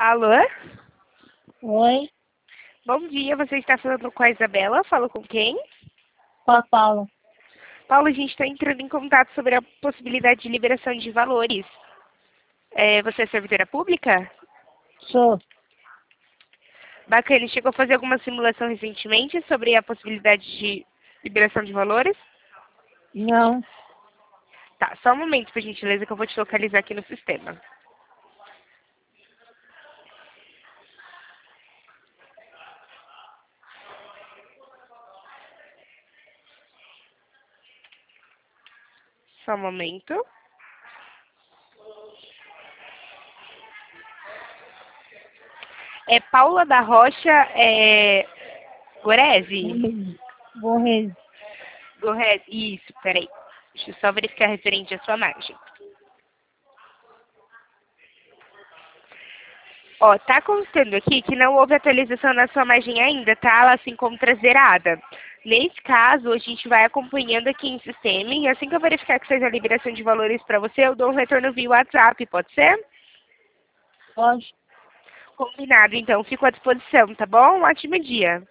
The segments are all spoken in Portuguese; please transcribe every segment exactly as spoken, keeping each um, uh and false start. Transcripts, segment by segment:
Alô? Oi, Bom dia, você está falando com a Isabela? Falo com quem? com a Paula. Paulo, a gente está entrando em contato sobre a possibilidade de liberação de valores. É, você é servidora pública? Sou. Bacana, chegou a fazer alguma simulação recentemente sobre a possibilidade de liberação de valores? Não. Tá, só um momento, por gentileza, que eu vou te localizar aqui no sistema. Só um momento. É Paula da Rocha é... Gorese? Borrese. Gorese, isso, peraí. Deixa eu só verificar referente à sua margem. Ó, tá constando aqui que não houve atualização na sua margem ainda, tá? Ela se encontra zerada. Nesse caso, a gente vai acompanhando aqui em sistema e assim que eu verificar que seja a liberação de valores para você, eu dou um retorno via WhatsApp, pode ser? Pode. Combinado, então. Fico à disposição, tá bom? Um ótimo dia.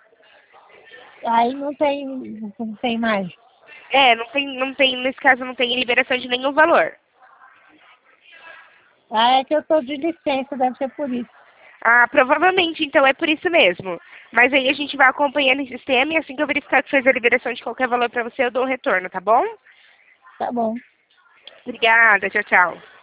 Aí não tem, não tem mais. É, não tem, não tem, nesse caso não tem liberação de nenhum valor. Ah, é que eu tô de licença, deve ser por isso. Ah, provavelmente, então é por isso mesmo. Mas aí a gente vai acompanhando em sistema e assim que eu verificar que fez a liberação de qualquer valor para você, eu dou um retorno, tá bom? Tá bom. Obrigada, tchau, tchau.